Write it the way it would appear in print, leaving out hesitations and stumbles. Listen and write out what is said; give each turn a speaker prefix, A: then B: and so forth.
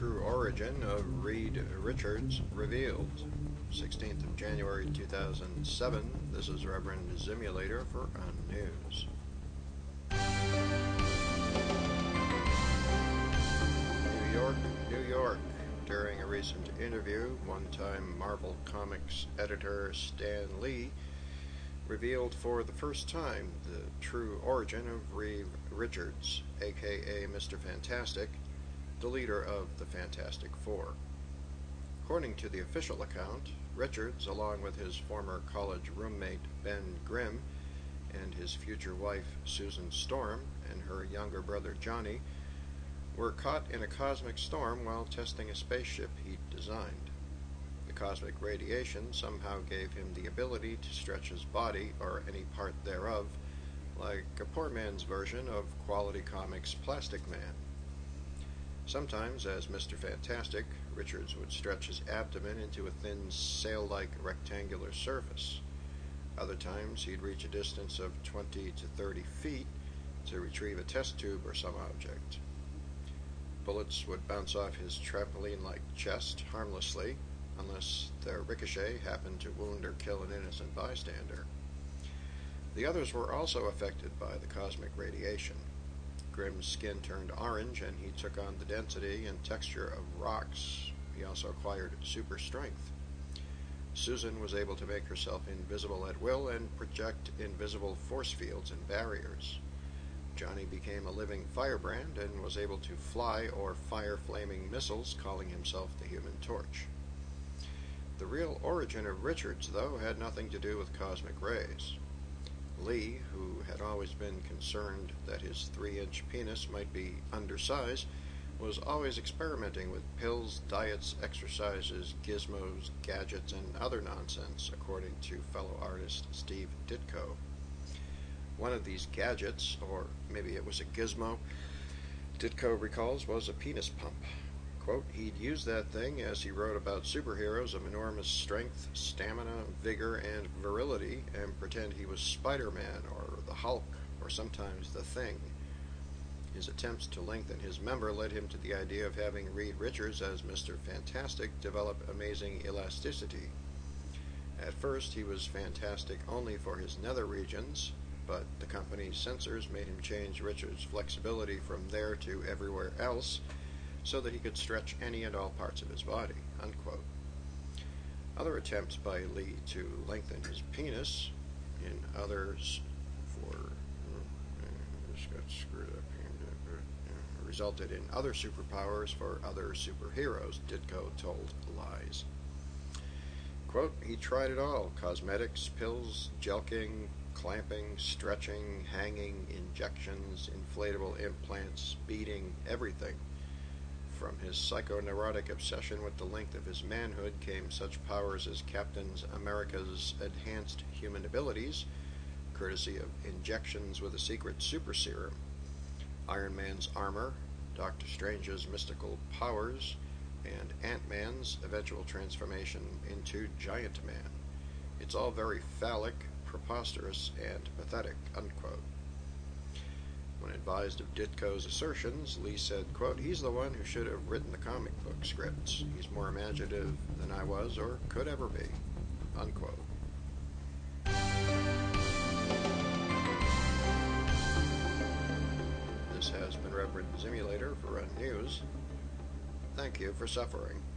A: true origin of Reed Richards revealed. 16th of January 2007. This is Reverend Zimulator for Unnews. New York, New York. During a recent interview, one-time Marvel Comics editor Stan Lee revealed for the first time the true origin of Reed Richards, aka Mr. Fantastic, the leader of the Fantastic Four. According to the official account, Richards, along with his former college roommate Ben Grimm and his future wife Susan Storm and her younger brother Johnny, were caught in a cosmic storm while testing a spaceship he'd designed. The cosmic radiation somehow gave him the ability to stretch his body, or any part thereof, like a poor man's version of Quality Comics' Plastic Man. Sometimes, as Mr. Fantastic, Richards would stretch his abdomen into a thin sail-like rectangular surface. Other times, he'd reach a distance of 20 to 30 feet to retrieve a test tube or some object. Bullets would bounce off his trampoline-like chest harmlessly, unless their ricochet happened to wound or kill an innocent bystander. The others were also affected by the cosmic radiation. Grimm's skin turned orange, and he took on the density and texture of rocks. He also acquired super strength. Susan was able to make herself invisible at will and project invisible force fields and barriers. Johnny became a living firebrand and was able to fly or fire flaming missiles, calling himself the Human Torch. The real origin of Richards, though, had nothing to do with cosmic rays. Lee, who had always been concerned that his 3-inch penis might be undersized, was always experimenting with pills, diets, exercises, gizmos, gadgets, and other nonsense, according to fellow artist Steve Ditko. One of these gadgets, or maybe it was a gizmo, Ditko recalls, was a penis pump. Quote, he'd use that thing as he wrote about superheroes of enormous strength, stamina, vigor, and virility, and pretend he was Spider-Man or the Hulk or sometimes the Thing. His attempts to lengthen his member led him to the idea of having Reed Richards as Mr. Fantastic develop amazing elasticity. At first, he was fantastic only for his nether regions, but the company's censors made him change Richards' flexibility from there to everywhere else, so that he could stretch any and all parts of his body, unquote. Other attempts by Lee to lengthen his penis in others resulted in other superpowers for other superheroes, Ditko told Lies. Quote, he tried it all: cosmetics, pills, jelqing, clamping, stretching, hanging, injections, inflatable implants, beading, everything. From his psychoneurotic obsession with the length of his manhood came such powers as Captain America's enhanced human abilities, courtesy of injections with a secret super serum, Iron Man's armor, Doctor Strange's mystical powers, and Ant-Man's eventual transformation into Giant Man. It's all very phallic, preposterous, and pathetic, unquote. When advised of Ditko's assertions, Lee said, quote, he's the one who should have written the comic book scripts. He's more imaginative than I was or could ever be, unquote. This has been Reverend Zimulator for Unnews. Thank you for suffering.